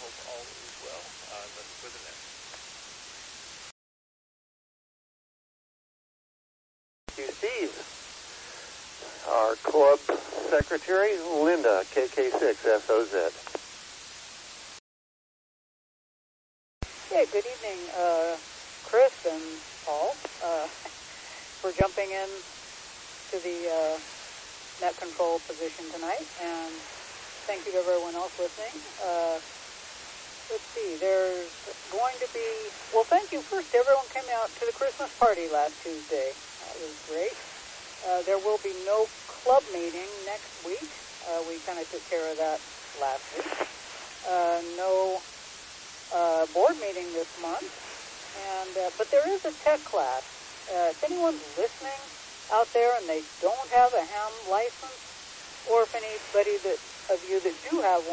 hope all is well. Let's go to the next. Thank you, Steve. Our club secretary, Linda, KK6SOZ. Yeah, good evening, Chris and Paul, for jumping in to the net control position tonight, and thank you to everyone else listening. Let's see, there's going to be, well, thank you first. Everyone came out to the Christmas party last Tuesday. That was great. There will be no club meeting next week. We kind of took care of that last week. No board meeting this month. And but there is a tech class. If anyone's listening out there and they don't have a ham license, or if anybody of you that do have one,